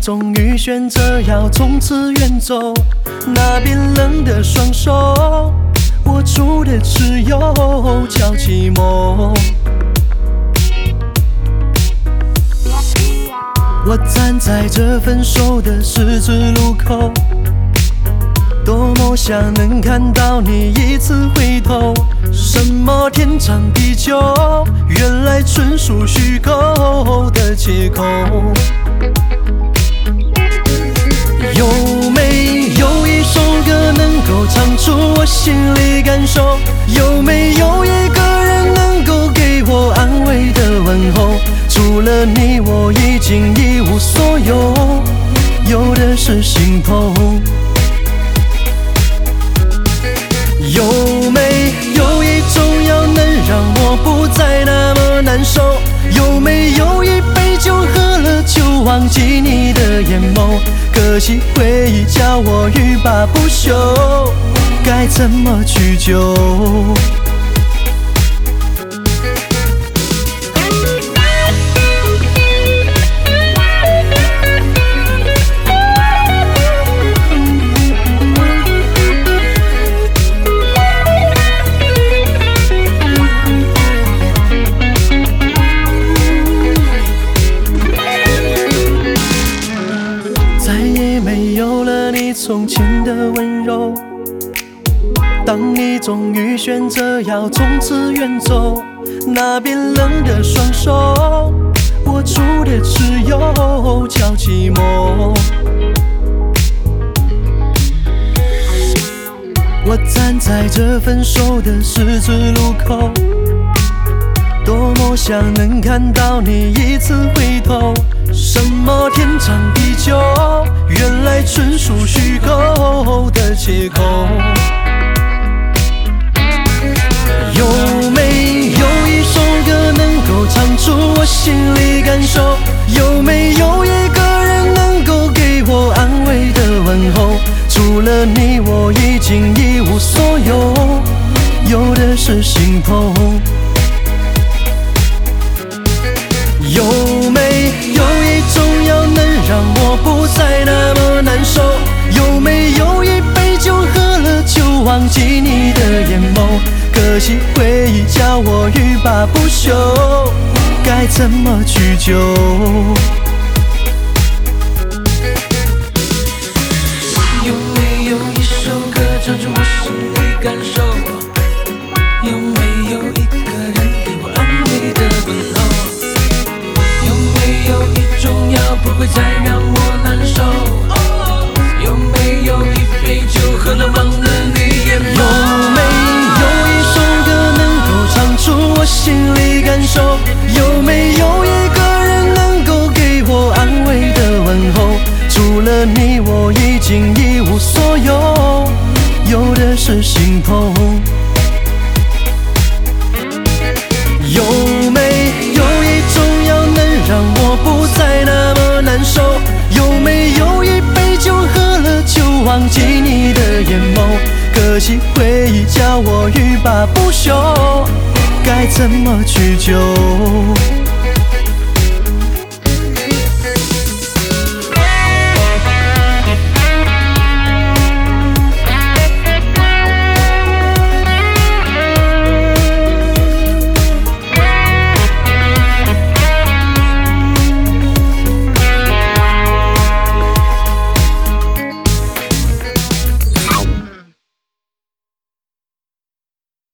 终于选择要从此远走，那冰冷的双手握住的只有叫寂寞。我站在这分手的十字路口，多么想能看到你一次回头。什么天长地久，原来纯属虚构的借口。有没有一首歌能够唱出我心里感受？有没有一个人能够给我安慰的问候？除了你，我已经一无所有，有的是心痛。有没有一种药能让我不再那么难受？有没有一杯酒喝了就忘记你的眼眸？可惜回忆叫我欲罢不休，该怎么去救？从前的温柔，当你终于选择要从此远走，那冰冷的双手握住的只有叫寂寞。我站在这分手的十字路口，多么想能看到你一次回头。什么天长地久，原来纯属虚构的借口。有没有一首歌能够唱出我心里感受？有没有一个人能够给我安慰的问候？除了你，我已经一无所有，有的是心痛。有没有一种药能让我不再那么难受？有没有一杯酒喝了就忘记你的眼眸？可惜回忆叫我欲罢不休，该怎么去救？ 有没有一首歌唱出我心里感受？有没有一个人给我安慰的问候？有一种药不会再让我难受？有没有一杯酒喝了忘了你眼眸？ 有没有一首歌能够唱出我心里感受？有没有一个人能够给我安慰的问候？除了你，我已经一无所有，有的是心痛。有没有一种药能让我不再那么难受？有没有一杯酒喝了就忘记你的眼眸？可惜回忆叫我欲罢不休，该怎么去救？